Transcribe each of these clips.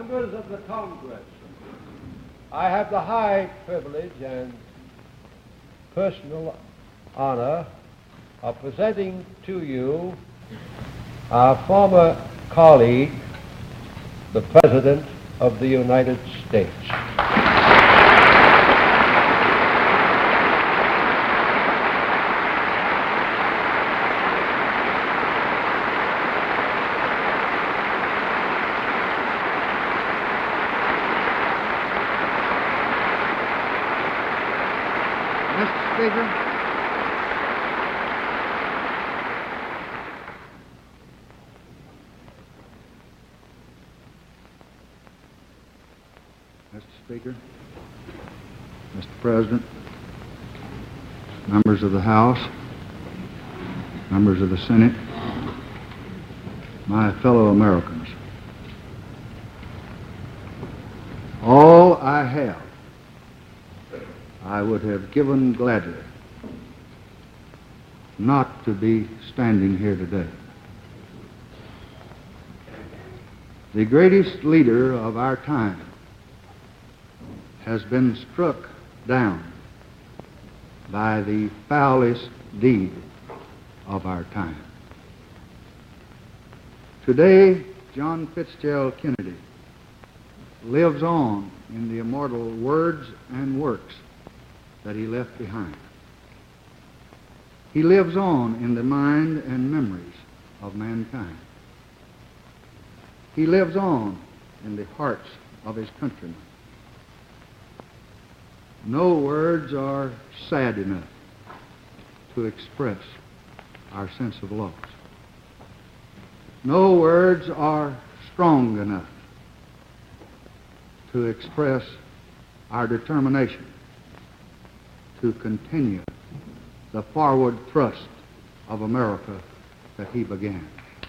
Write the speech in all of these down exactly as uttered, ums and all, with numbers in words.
Members of the Congress, I have the high privilege and personal honor of presenting to you our former colleague, the President of the United States. Mister Speaker, Mister Speaker, Mister President, members of the House, members of the Senate, my fellow Americans, all I have I would have given gladly not to be standing here today. The greatest leader of our time has been struck down by the foulest deed of our time. Today, John Fitzgerald Kennedy lives on in the immortal words and works that he left behind. He lives on in the mind and memories of mankind. He lives on in the hearts of his countrymen. No words are sad enough to express our sense of loss. No words are strong enough to express our determination to continue the forward thrust of America that he began.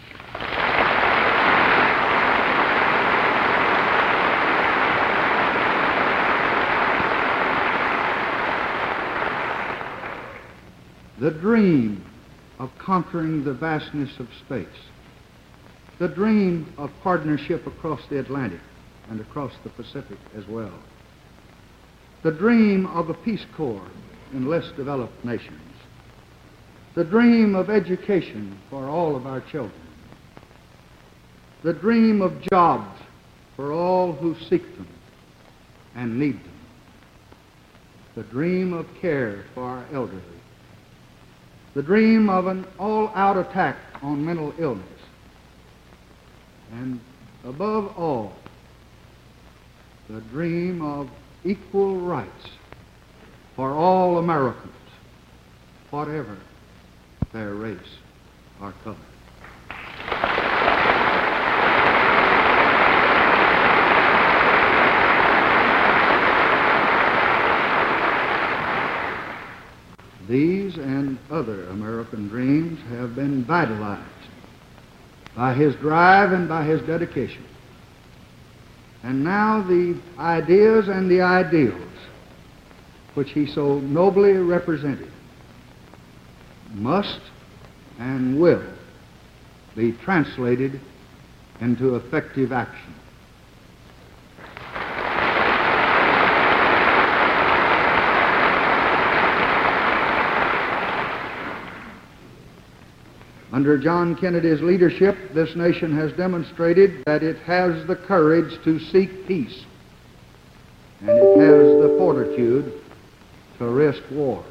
The dream of conquering the vastness of space, the dream of partnership across the Atlantic and across the Pacific as well, the dream of a Peace Corps in less developed nations, the dream of education for all of our children, the dream of jobs for all who seek them and need them, the dream of care for our elderly, the dream of an all-out attack on mental illness, and above all, the dream of equal rights for all Americans, whatever their race or color. These and other American dreams have been vitalized by his drive and by his dedication. And now the ideas and the ideals which he so nobly represented must and will be translated into effective action. Under John Kennedy's leadership, this nation has demonstrated that it has the courage to seek peace, and it has the fortitude to risk war.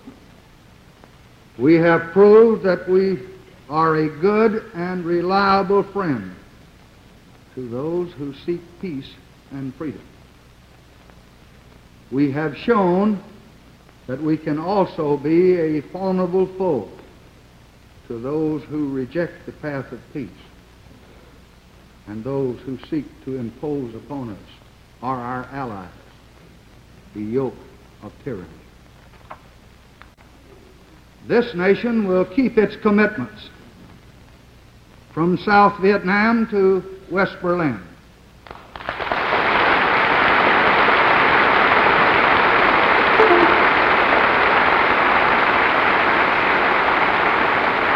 We have proved that we are a good and reliable friend to those who seek peace and freedom. We have shown that we can also be a formidable foe to those who reject the path of peace and those who seek to impose upon us or our allies the yoke of tyranny. This nation will keep its commitments from South Vietnam to West Berlin.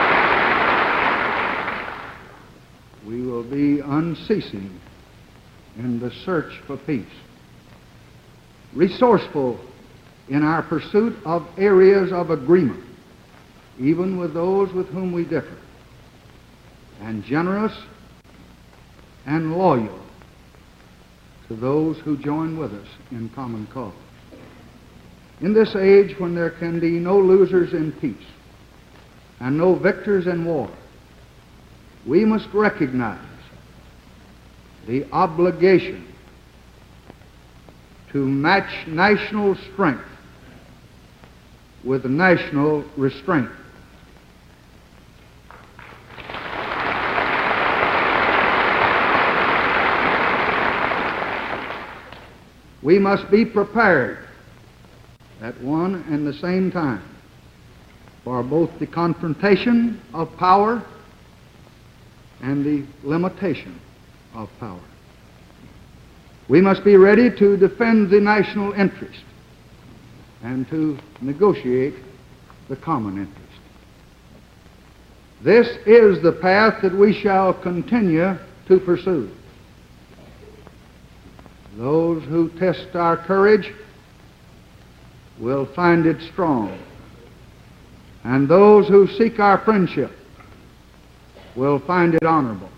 We will be unceasing in the search for peace, resourceful in our pursuit of areas of agreement, even with those with whom we differ, and generous and loyal to those who join with us in common cause. In this age when there can be no losers in peace and no victors in war, we must recognize the obligation to match national strength with national restraint. We must be prepared at one and the same time for both the confrontation of power and the limitation of power. We must be ready to defend the national interest and to negotiate the common interest. This is the path that we shall continue to pursue. Those who test our courage will find it strong, and those who seek our friendship will find it honorable.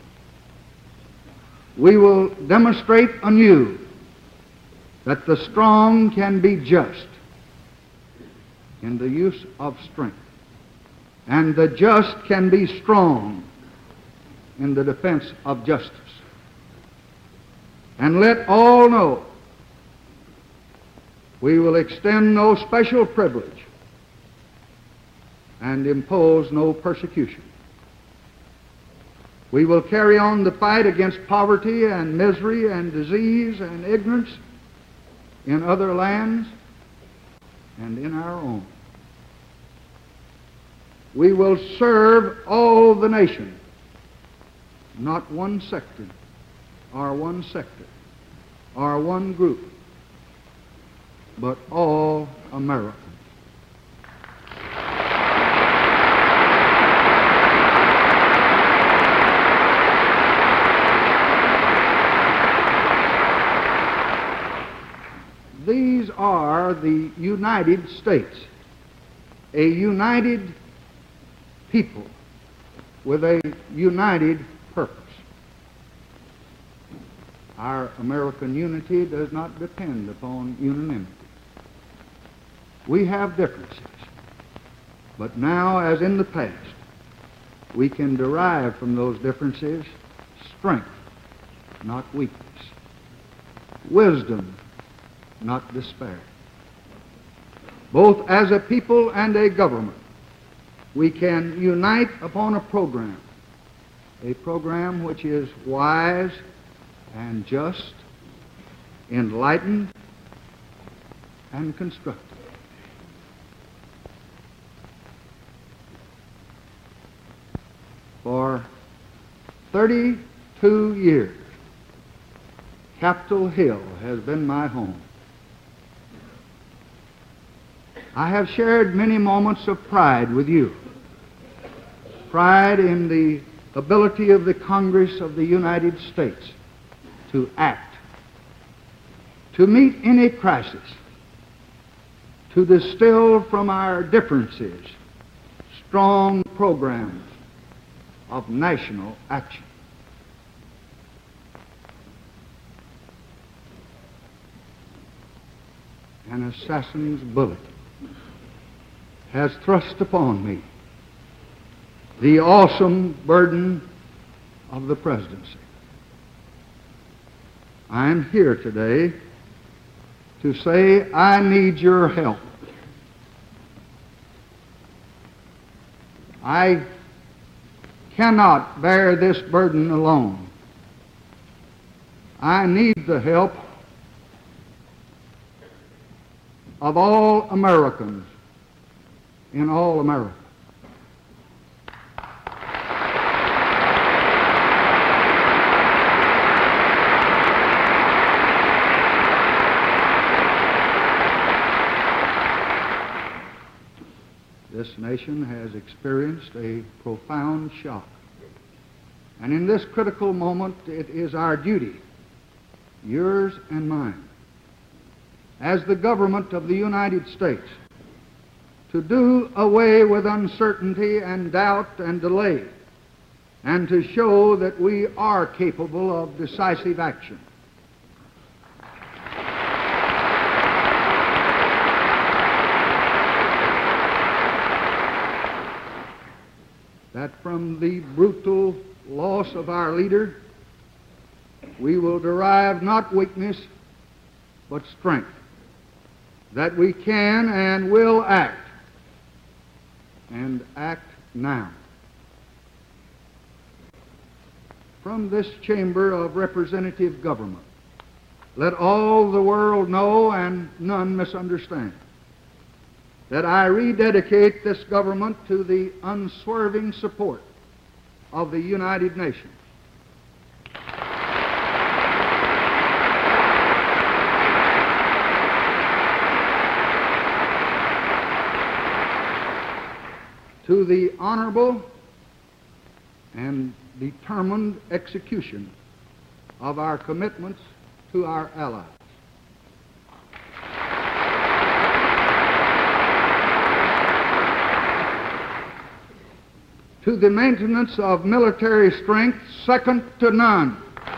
We will demonstrate anew that the strong can be just in the use of strength, and the just can be strong in the defense of justice. And let all know we will extend no special privilege and impose no persecution. We will carry on the fight against poverty and misery and disease and ignorance in other lands and in our own. We will serve all the nation, not one sector or one sector or one group, but all Americans. These are the United States, a united people with a united purpose. Our American unity does not depend upon unanimity. We have differences, but now, as in the past, we can derive from those differences strength, not weakness, wisdom, not despair. Both as a people and a government, we can unite upon a program, a program which is wise and just, enlightened and constructive. For thirty-two years, Capitol Hill has been my home. I have shared many moments of pride with you. Pride in the ability of the Congress of the United States to act, to meet any crisis, to distill from our differences strong programs of national action. An assassin's bullet has thrust upon me the awesome burden of the presidency. I am here today to say I need your help. I cannot bear this burden alone. I need the help of all Americans in all America. This nation has experienced a profound shock. And in this critical moment, it is our duty yours and mine, as the government of the United States, to do away with uncertainty and doubt and delay, and to show that we are capable of decisive action. That from the brutal loss of our leader, we will derive not weakness, but strength, that we can and will act, and act now. From this chamber of representative government, let all the world know and none misunderstand that I rededicate this government to the unswerving support of the United Nations. To the honorable and determined execution of our commitments to our allies. To the maintenance of military strength second to none.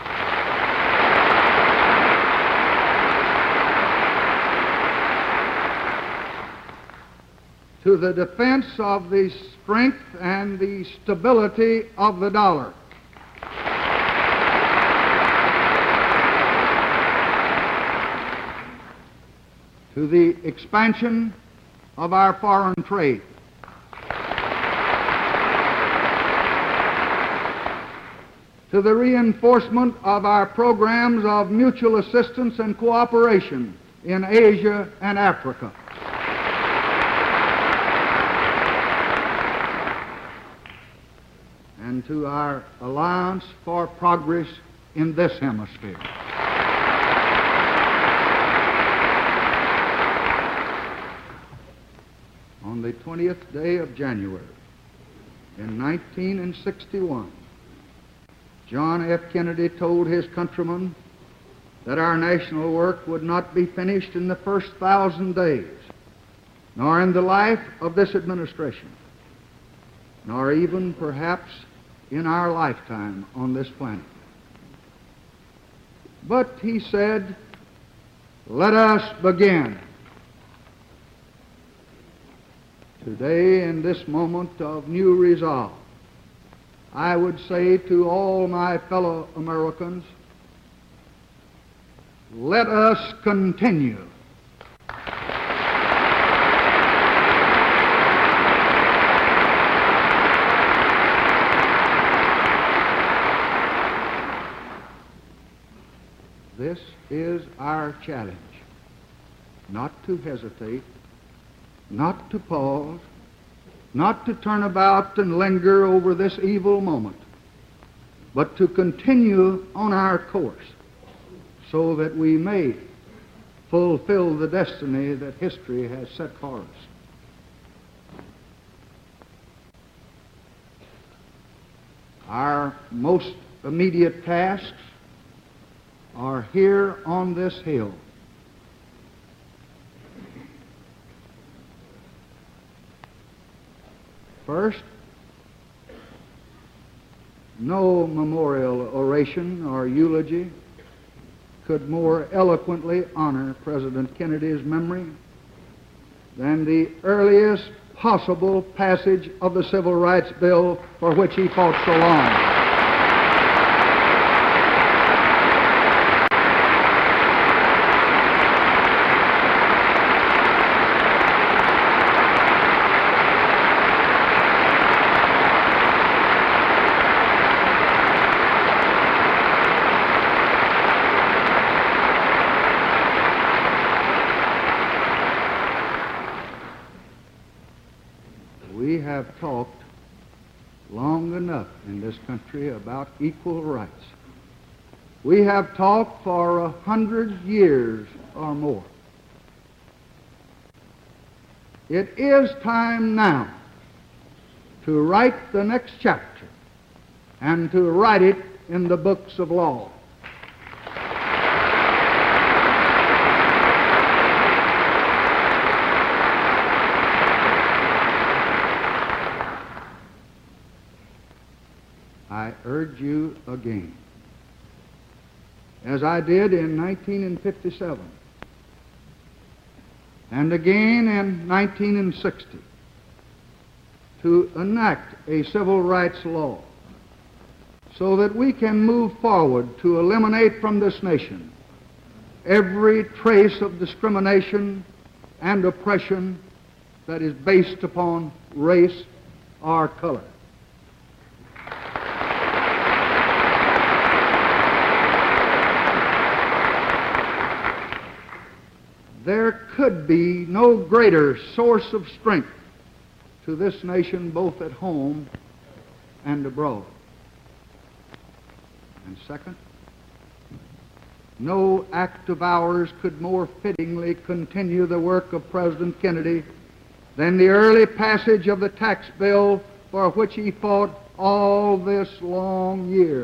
To the defense of the strength and the stability of the dollar. To the expansion of our foreign trade. To the reinforcement of our programs of mutual assistance and cooperation in Asia and Africa. And to our Alliance for Progress in this hemisphere. On the twentieth day of January in nineteen sixty-one, John F. Kennedy told his countrymen that our national work would not be finished in the first thousand days, nor in the life of this administration, nor even perhaps in our lifetime on this planet. But he said, let us begin. Today, in this moment of new resolve, I would say to all my fellow Americans, let us continue. This is our challenge, not to hesitate, not to pause, not to turn about and linger over this evil moment, but to continue on our course so that we may fulfill the destiny that history has set for us. Our most immediate tasks are here on this hill. First, no memorial oration or eulogy could more eloquently honor President Kennedy's memory than the earliest possible passage of the Civil Rights Bill for which he fought so long. We have talked long enough in this country about equal rights. We have talked for a hundred years or more. It is time now to write the next chapter and to write it in the books of law. I urge you again, as I did in nineteen fifty-seven, and again in nineteen sixty, to enact a civil rights law so that we can move forward to eliminate from this nation every trace of discrimination and oppression that is based upon race or color. There could be no greater source of strength to this nation, both at home and abroad. And second, no act of ours could more fittingly continue the work of President Kennedy than the early passage of the tax bill for which he fought all this long year.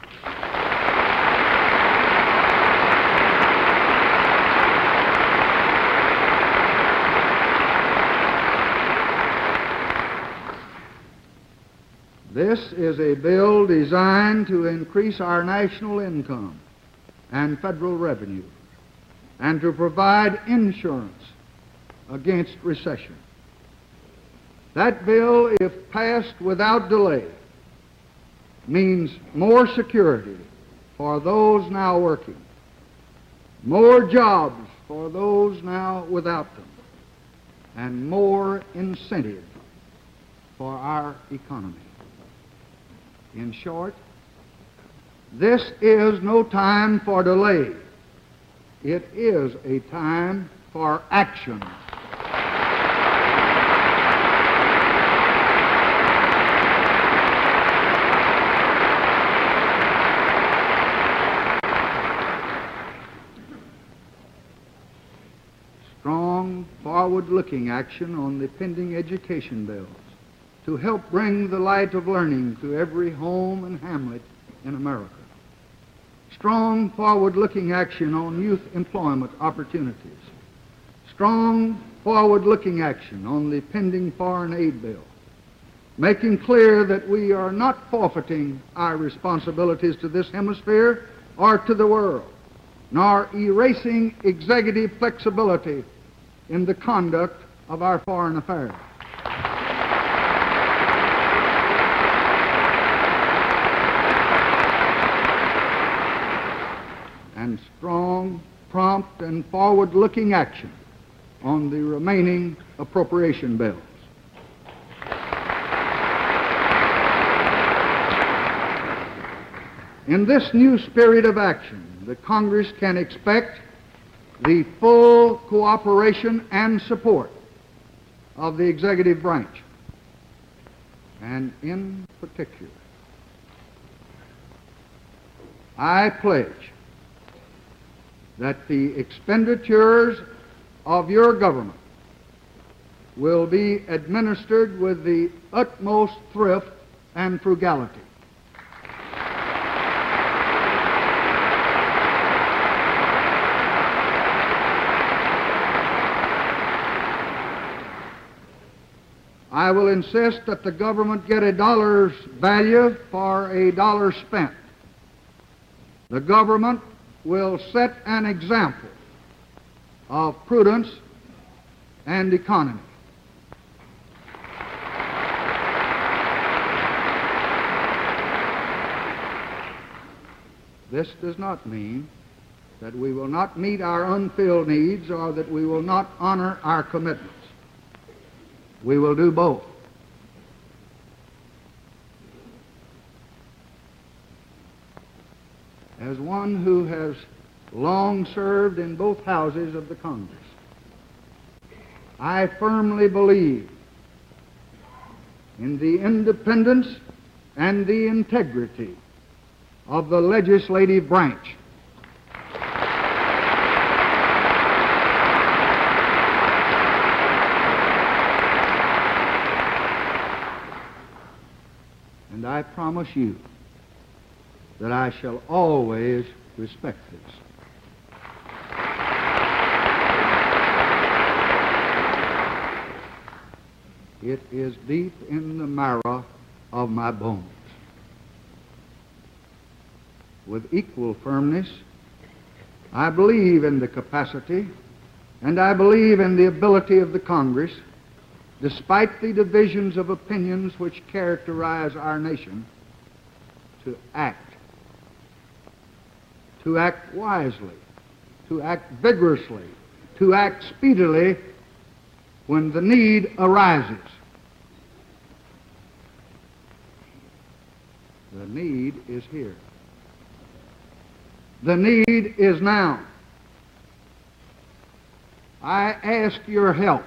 This is a bill designed to increase our national income and federal revenue and to provide insurance against recession. That bill, if passed without delay, means more security for those now working, more jobs for those now without them, and more incentive for our economy. In short, this is no time for delay. It is a time for action. Strong, forward-looking action on the pending education bills to help bring the light of learning to every home and hamlet in America. Strong, forward-looking action on youth employment opportunities. Strong, forward-looking action on the pending foreign aid bill, making clear that we are not forfeiting our responsibilities to this hemisphere or to the world, nor erasing executive flexibility in the conduct of our foreign affairs. And strong, prompt, and forward-looking action on the remaining appropriation bills. In this new spirit of action, the Congress can expect the full cooperation and support of the executive branch, and in particular, I pledge that the expenditures of your government will be administered with the utmost thrift and frugality. I will insist that the government get a dollar's value for a dollar spent. The government will set an example of prudence and economy. This does not mean that we will not meet our unfilled needs or that we will not honor our commitments. We will do both. As one who has long served in both houses of the Congress, I firmly believe in the independence and the integrity of the legislative branch. And I promise you that I shall always respect this. It is deep in the marrow of my bones with equal firmness, I believe in the capacity and I believe in the ability of the Congress, despite the divisions of opinions which characterize our nation, to act, to act wisely, to act vigorously, to act speedily when the need arises. The need is here. The need is now. I ask your help.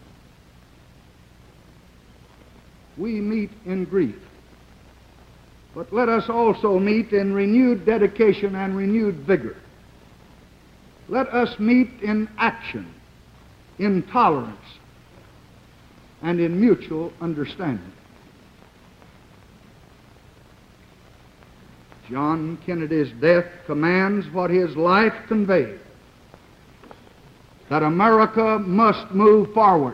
We meet in grief, but let us also meet in renewed dedication and renewed vigor. Let us meet in action, in tolerance, and in mutual understanding. John Kennedy's death commands what his life conveyed, that America must move forward.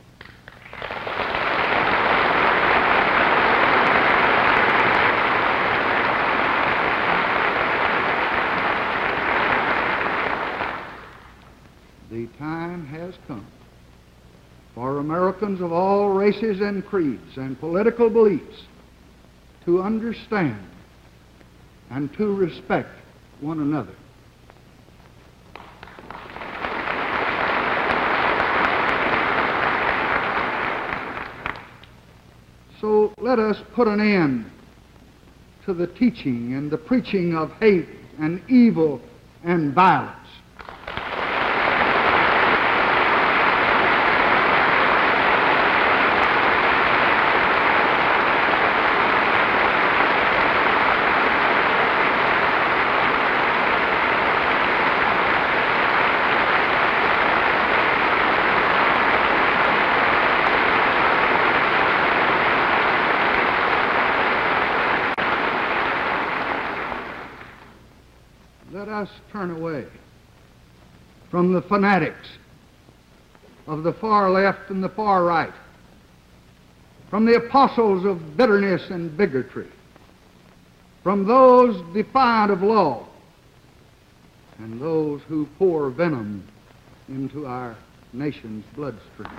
The time has come for Americans of all races and creeds and political beliefs to understand and to respect one another. So let us put an end to the teaching and the preaching of hate and evil and violence. Let us turn away from the fanatics of the far left and the far right, from the apostles of bitterness and bigotry, from those defiant of law, and those who pour venom into our nation's bloodstream.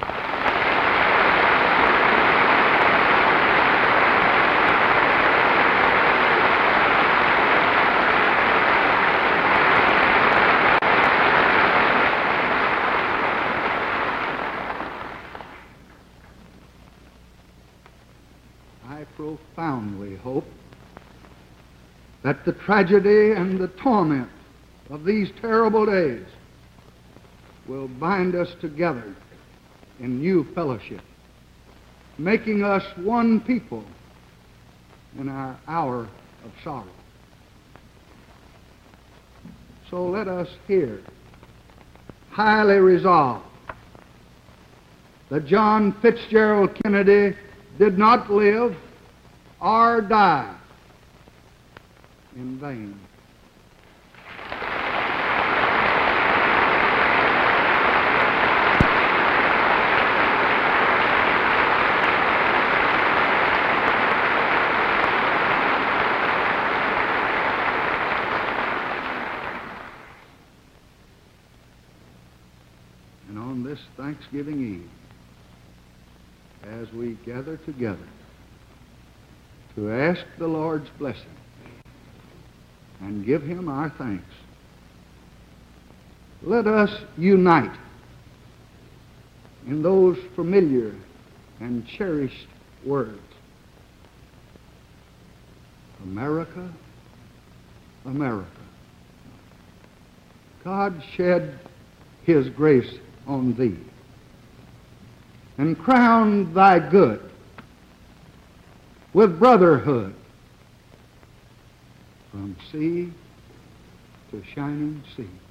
I profoundly hope that the tragedy and the torment of these terrible days will bind us together in new fellowship, making us one people in our hour of sorrow. So let us here highly resolve that John Fitzgerald Kennedy did not live or die in vain. And on this Thanksgiving Eve, as we gather together to ask the Lord's blessing and give Him our thanks, let us unite in those familiar and cherished words. America, America, God shed His grace on thee and crown thy good with brotherhood from sea to shining sea.